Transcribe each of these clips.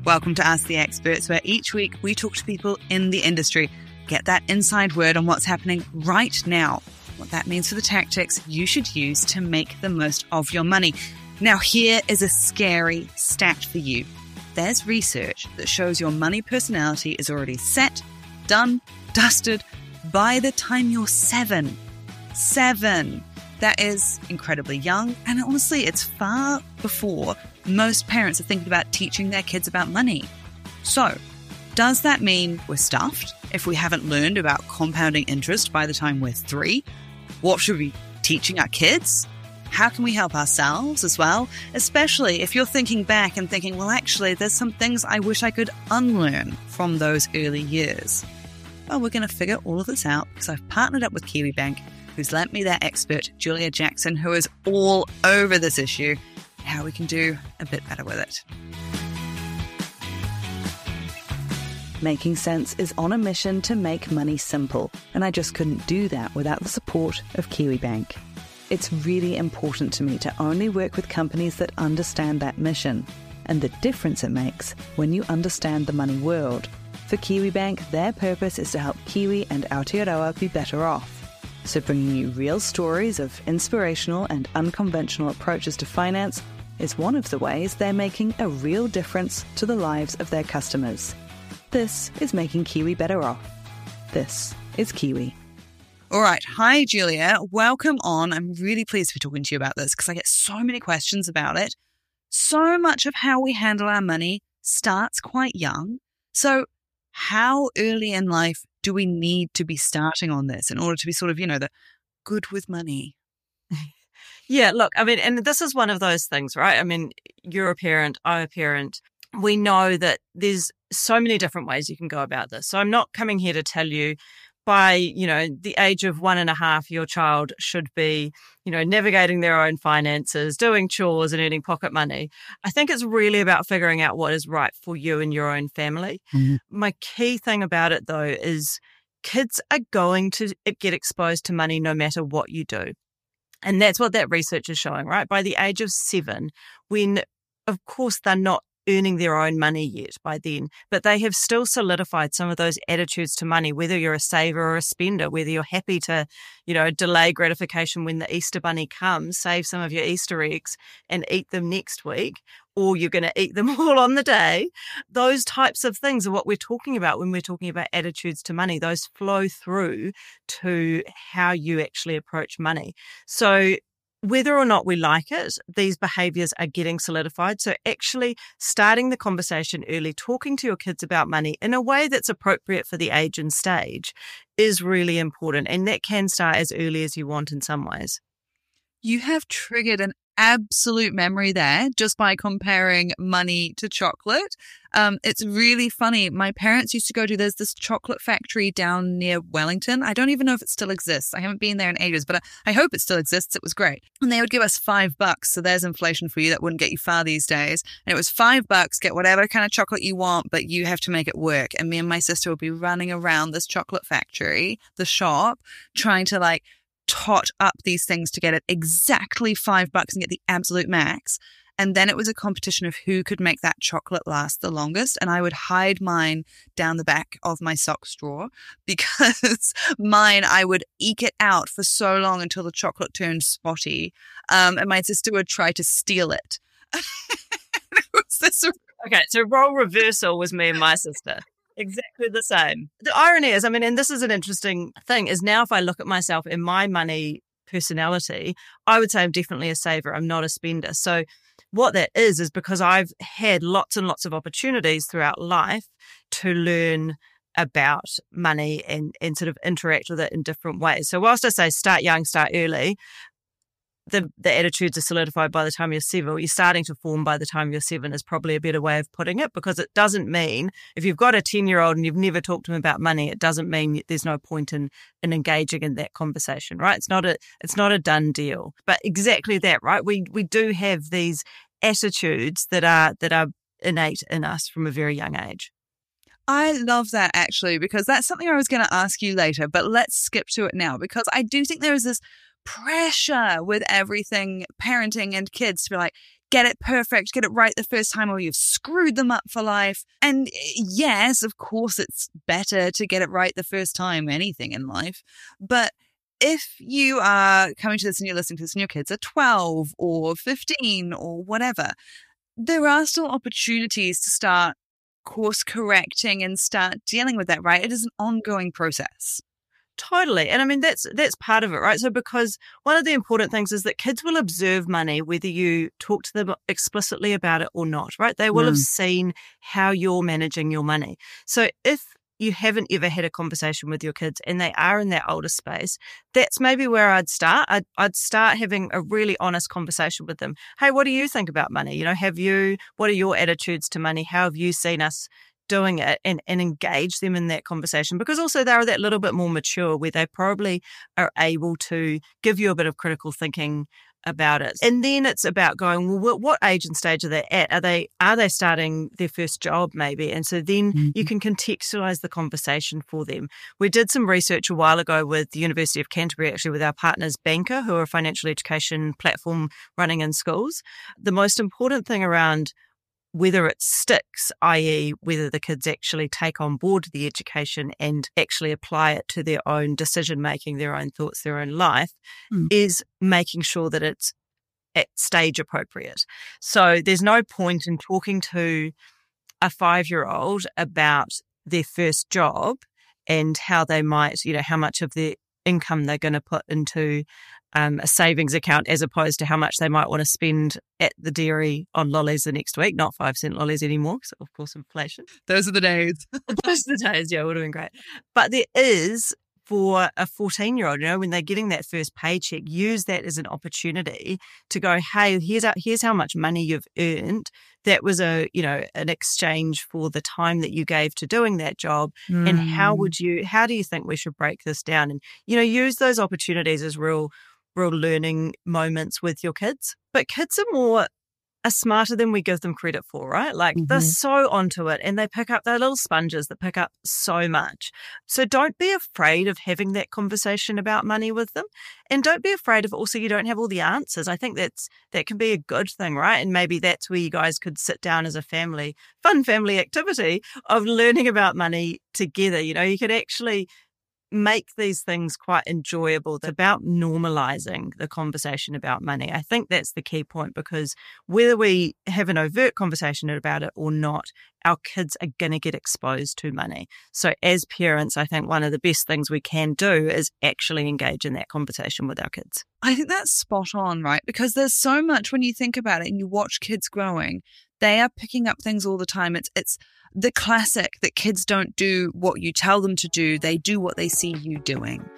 Welcome to Ask the Experts, where each week we talk to people in the industry, get that inside word on what's happening right now, what that means for the tactics you should use to make the most of your money. Now, here is a scary stat for you. There's research that shows your money personality is already set, done, dusted by the time you're 7. 7. That is incredibly young, and honestly, it's far before most parents are thinking about teaching their kids about money. So, does that mean we're stuffed if we haven't learned about compounding interest by the time we're 3? What should we be teaching our kids? How can we help ourselves as well? Especially if you're thinking back and thinking, well, actually, there's some things I wish I could unlearn from those early years. Well, we're going to figure all of this out because I've partnered up with Kiwibank, who's lent me their expert, Julia Jackson, who is all over this issue, and how we can do a bit better with it. Making Sense is on a mission to make money simple, and I just couldn't do that without the support of Kiwibank. It's really important to me to only work with companies that understand that mission and the difference it makes when you understand the money world. For Kiwibank, their purpose is to help Kiwi and Aotearoa be better off. So bringing you real stories of inspirational and unconventional approaches to finance is one of the ways they're making a real difference to the lives of their customers. This is making Kiwi better off. This is Kiwi. All right. Hi, Julia. Welcome on. I'm really pleased to be talking to you about this because I get so many questions about it. So much of how we handle our money starts quite young. So how early in life do we need to be starting on this in order to be sort of, the good with money? Yeah, look, and this is one of those things, right? You're a parent, I'm a parent. We know that there's so many different ways you can go about this. So I'm not coming here to tell you by, the age of 1.5, your child should be, navigating their own finances, doing chores and earning pocket money. I think it's really about figuring out what is right for you and your own family. Mm-hmm. My key thing about it, though, is kids are going to get exposed to money no matter what you do. And that's what that research is showing, right? By the age of 7, when, of course, they're not earning their own money yet by then, but they have still solidified some of those attitudes to money, whether you're a saver or a spender, whether you're happy to, delay gratification when the Easter bunny comes, save some of your Easter eggs and eat them next week, or you're going to eat them all on the day. Those types of things are what we're talking about when we're talking about attitudes to money. Those flow through to how you actually approach money. So whether or not we like it, these behaviours are getting solidified. So actually starting the conversation early, talking to your kids about money in a way that's appropriate for the age and stage is really important. And that can start as early as you want in some ways. You have triggered an absolute memory there just by comparing money to chocolate. It's really funny. My parents used to go to, there's this chocolate factory down near Wellington. I don't even know if it still exists. I haven't been there in ages, but I hope it still exists. It was great. And they would give us $5. So there's inflation for you. That wouldn't get you far these days. And it was $5, get whatever kind of chocolate you want, but you have to make it work. And me and my sister would be running around this chocolate factory, the shop, trying to tot up these things to get it exactly $5 and get the absolute max. And then it was a competition of who could make that chocolate last the longest. And I would hide mine down the back of my sock drawer because mine, I would eke it out for so long until the chocolate turned spotty. And my sister would try to steal it. Okay, so role reversal was me and my sister. Exactly the same. The irony is, and this is an interesting thing, is now if I look at myself in my money personality, I would say I'm definitely a saver. I'm not a spender. So what that is because I've had lots and lots of opportunities throughout life to learn about money and sort of interact with it in different ways. So whilst I say start young, start early, the attitudes are solidified by the time you're 7, or you're starting to form by the time you're 7 is probably a better way of putting it, because it doesn't mean if you've got a 10-year-old and you've never talked to him about money, it doesn't mean there's no point in engaging in that conversation, right? It's not a done deal. But exactly that, right? We do have these attitudes that are innate in us from a very young age. I love that, actually, because that's something I was going to ask you later, but let's skip to it now, because I do think there is this pressure with everything, parenting and kids, to be like, get it perfect, get it right the first time, or you've screwed them up for life. And yes, of course, it's better to get it right the first time, anything in life. But if you are coming to this and you're listening to this and your kids are 12 or 15 or whatever, there are still opportunities to start course correcting and start dealing with that, right? It is an ongoing process. Totally. And I mean, that's part of it, right? So because one of the important things is that kids will observe money, whether you talk to them explicitly about it or not, right? They will have seen how you're managing your money. So if you haven't ever had a conversation with your kids and they are in that older space, that's maybe where I'd start. I'd start having a really honest conversation with them. Hey, what do you think about money? You know, what are your attitudes to money? How have you seen us doing it, and engage them in that conversation, because also they're that little bit more mature where they probably are able to give you a bit of critical thinking about it. And then it's about going, well, what age and stage are they at? Are they starting their first job maybe? And so then you can contextualize the conversation for them. We did some research a while ago with the University of Canterbury, actually with our partners Banker, who are a financial education platform running in schools. The most important thing around whether it sticks, i.e. whether the kids actually take on board the education and actually apply it to their own decision-making, their own thoughts, their own life, is making sure that it's at stage appropriate. So there's no point in talking to a 5-year-old about their first job and how they might, how much of their income they're going to put into a savings account as opposed to how much they might want to spend at the dairy on lollies the next week, not 5-cent lollies anymore, so of course inflation. Those are the days. Those are the days, yeah, it would have been great. But there is, for a 14-year-old, when they're getting that first paycheck, use that as an opportunity to go, hey, here's how much money you've earned. That was an exchange for the time that you gave to doing that job. And how do you think we should break this down? And, use those opportunities as real learning moments with your kids. But kids are smarter than we give them credit for, right? Like they're so onto it, and they're little sponges that pick up so much. So don't be afraid of having that conversation about money with them, and don't be afraid of also you don't have all the answers. I think that can be a good thing, right? And maybe that's where you guys could sit down as a family, fun family activity of learning about money together. You could actually make these things quite enjoyable. It's about normalizing the conversation about money. I think that's the key point, because whether we have an overt conversation about it or not, our kids are going to get exposed to money. So as parents, I think one of the best things we can do is actually engage in that conversation with our kids. I think that's spot on, right? Because there's so much when you think about it and you watch kids growing, they are picking up things all the time. It's the classic that kids don't do what you tell them to do. They do what they see you doing.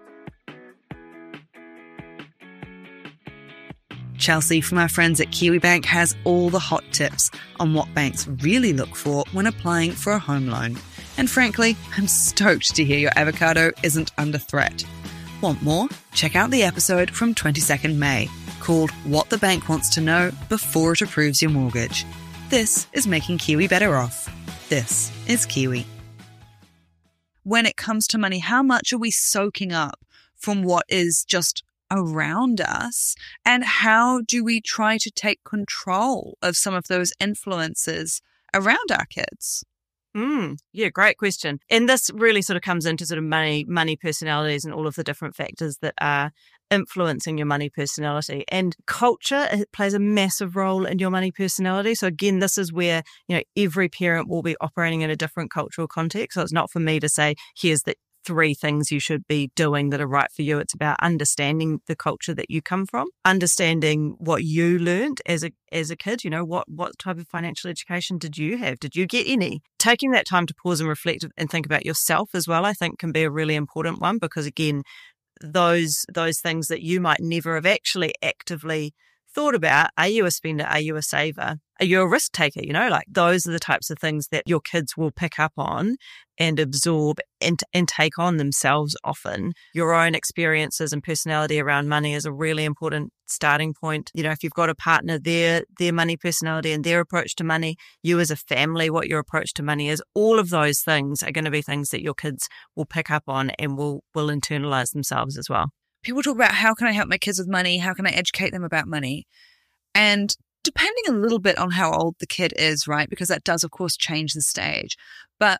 Chelsea from our friends at Kiwibank has all the hot tips on what banks really look for when applying for a home loan. And frankly, I'm stoked to hear your avocado isn't under threat. Want more? Check out the episode from 22nd May called What the Bank Wants to Know Before It Approves Your Mortgage. This is making Kiwi better off. This is Kiwi. When it comes to money, how much are we soaking up from what is just around us? And how do we try to take control of some of those influences around our kids? Yeah, great question. And this really sort of comes into sort of money personalities and all of the different factors that are influencing your money personality. And culture, it plays a massive role in your money personality. So again, this is where, every parent will be operating in a different cultural context. So it's not for me to say, here's the 3 things you should be doing that are right for you. It's about understanding the culture that you come from, understanding what you learned as a kid. What type of financial education did you have? Did you get any? Taking that time to pause and reflect and think about yourself as well, I think can be a really important one, because again, those things that you might never have actually actively thought about. Are you a spender? Are you a saver? Are you a risk taker? Like those are the types of things that your kids will pick up on and absorb and take on themselves often. Your own experiences and personality around money is a really important starting point. If you've got a partner, their money personality and their approach to money, you as a family, what your approach to money is, all of those things are going to be things that your kids will pick up on and will internalize themselves as well. People talk about how can I help my kids with money? How can I educate them about money? And depending a little bit on how old the kid is, right? Because that does, of course, change the stage. But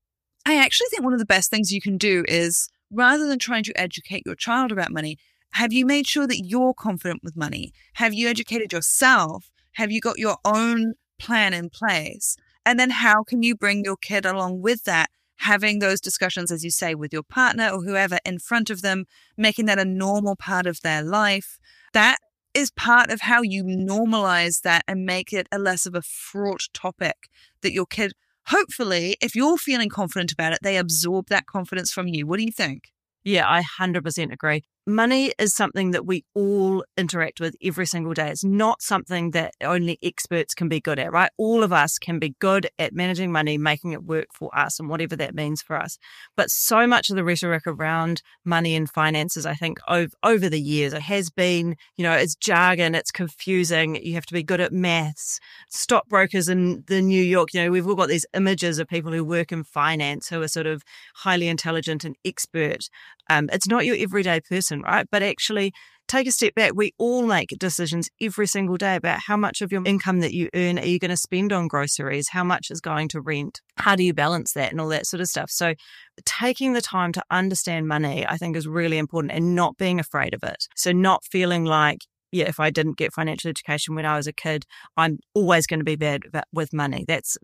I actually think one of the best things you can do is, rather than trying to educate your child about money, have you made sure that you're confident with money? Have you educated yourself? Have you got your own plan in place? And then how can you bring your kid along with that? Having those discussions, as you say, with your partner or whoever in front of them, making that a normal part of their life. That is part of how you normalize that and make it a less of a fraught topic that your kid, hopefully, if you're feeling confident about it, they absorb that confidence from you. What do you think? Yeah, I 100% agree. Money is something that we all interact with every single day. It's not something that only experts can be good at, right? All of us can be good at managing money, making it work for us and whatever that means for us. But so much of the rhetoric around money and finances, I think over the years, it has been, it's jargon, it's confusing. You have to be good at maths. Stockbrokers in the New York, we've all got these images of people who work in finance who are sort of highly intelligent and expert. It's not your everyday person, right? But actually, take a step back. We all make decisions every single day about how much of your income that you earn are you going to spend on groceries, how much is going to rent, how do you balance that and all that sort of stuff. So taking the time to understand money, I think, is really important, and not being afraid of it. So not feeling like, if I didn't get financial education when I was a kid, I'm always going to be bad with money. That's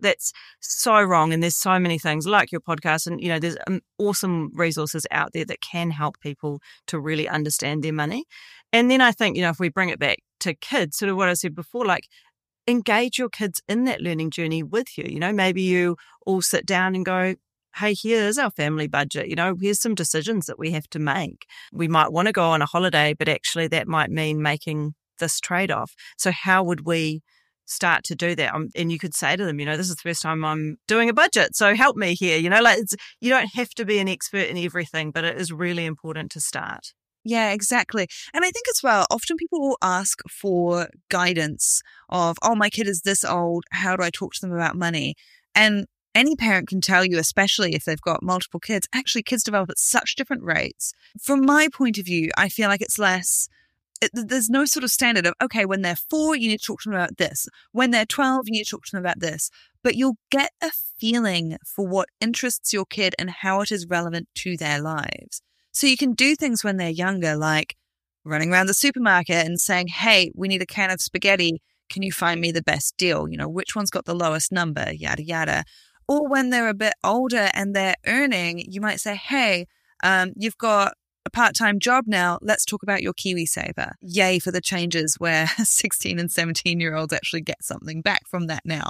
so wrong. And there's so many things like your podcast, and there's awesome resources out there that can help people to really understand their money. And then I think, if we bring it back to kids, sort of what I said before, like, engage your kids in that learning journey with you. Maybe you all sit down and go, hey, here's our family budget. Here's some decisions that we have to make. We might want to go on a holiday, but actually that might mean making this trade-off. So how would we start to do that? And you could say to them, this is the first time I'm doing a budget, so help me here. You don't have to be an expert in everything, but it is really important to start. Yeah, exactly. And I think as well, often people will ask for guidance of, oh, my kid is this old, how do I talk to them about money? And any parent can tell you, especially if they've got multiple kids, actually kids develop at such different rates. From my point of view, I feel like it's less, there's no sort of standard of, okay, when they're 4, you need to talk to them about this. When they're 12, you need to talk to them about this. But you'll get a feeling for what interests your kid and how it is relevant to their lives. So you can do things when they're younger, like running around the supermarket and saying, hey, we need a can of spaghetti. Can you find me the best deal? Which one's got the lowest number? Yada, yada. Or when they're a bit older and they're earning, you might say, hey, you've got a part-time job now. Let's talk about your KiwiSaver. Yay for the changes where 16 and 17-year-olds actually get something back from that now.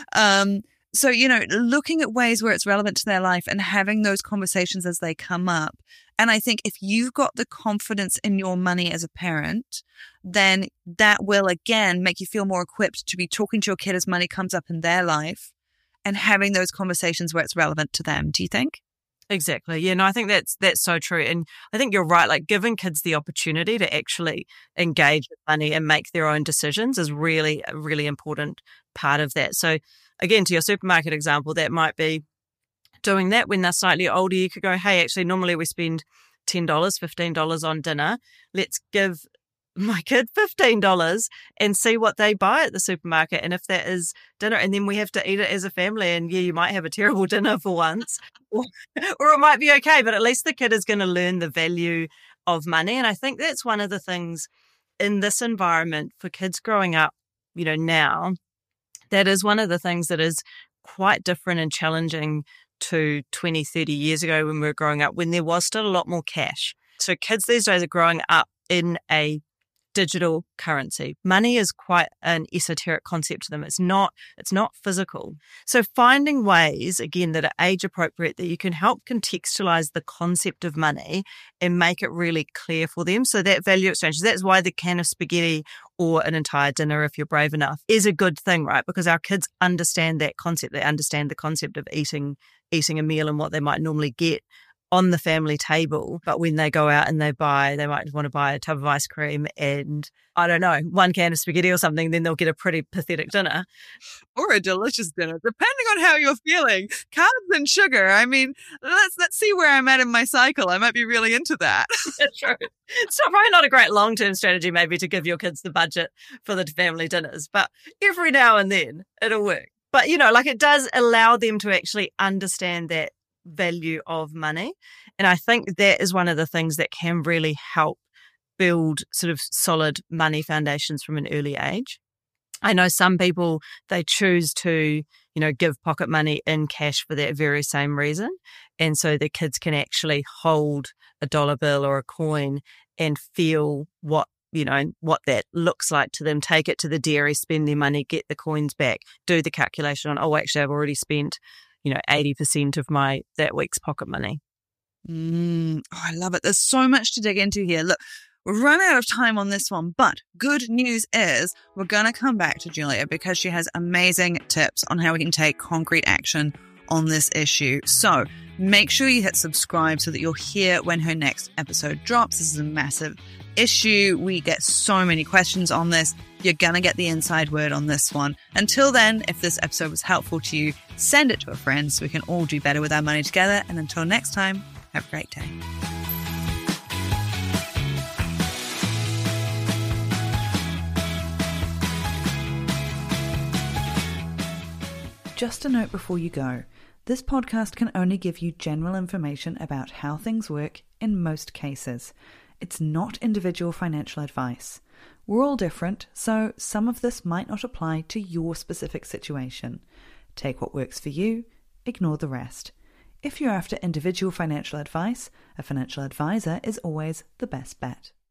So, looking at ways where it's relevant to their life and having those conversations as they come up. And I think if you've got the confidence in your money as a parent, then that will, again, make you feel more equipped to be talking to your kid as money comes up in their life and having those conversations where it's relevant to them. Do you think? Exactly. Yeah, no, I think that's so true. And I think you're right. Like, giving kids the opportunity to actually engage with money and make their own decisions is really a really important part of that. So again, to your supermarket example, that might be doing that when they're slightly older. You could go, hey, actually, normally we spend $10, $15 on dinner. Let's give my kid $15 and see what they buy at the supermarket. And if that is dinner, and then we have to eat it as a family, and you might have a terrible dinner for once, or it might be okay, but at least the kid is going to learn the value of money. And I think that's one of the things in this environment for kids growing up, now, that is one of the things that is quite different and challenging to 20, 30 years ago when we were growing up, when there was still a lot more cash. So kids these days are growing up in a digital currency. Money is quite an esoteric concept to them. It's not physical. So finding ways, again, that are age appropriate, that you can help contextualize the concept of money and make it really clear for them. So that value exchange, that's why the can of spaghetti or an entire dinner, if you're brave enough, is a good thing, right? Because our kids understand that concept. They understand the concept of eating a meal and what they might normally get on the family table, but when they go out and they might want to buy a tub of ice cream and, I don't know, 1 can of spaghetti or something, then they'll get a pretty pathetic dinner. Or a delicious dinner, depending on how you're feeling. Carbs and sugar. I mean, let's see where I'm at in my cycle. I might be really into that. Yeah, true. It's probably not a great long-term strategy maybe to give your kids the budget for the family dinners, but every now and then it'll work. But, it does allow them to actually understand that value of money. And I think that is one of the things that can really help build sort of solid money foundations from an early age. I know some people, they choose to, give pocket money in cash for that very same reason. And so the kids can actually hold a dollar bill or a coin and feel what that looks like to them, take it to the dairy, spend their money, get the coins back, do the calculation on, actually, I've already spent 80% of that week's pocket money. I love it. There's so much to dig into here. Look, we've run out of time on this one, but good news is we're going to come back to Julia because she has amazing tips on how we can take concrete action on this issue. So make sure you hit subscribe so that you'll hear when her next episode drops. This is a massive issue. We get so many questions on this. You're going to get the inside word on this one. Until then, if this episode was helpful to you, send it to a friend so we can all do better with our money together. And until next time, have a great day. Just a note before you go. This podcast can only give you general information about how things work in most cases. It's not individual financial advice. We're all different, so some of this might not apply to your specific situation. Take what works for you, ignore the rest. If you're after individual financial advice, a financial advisor is always the best bet.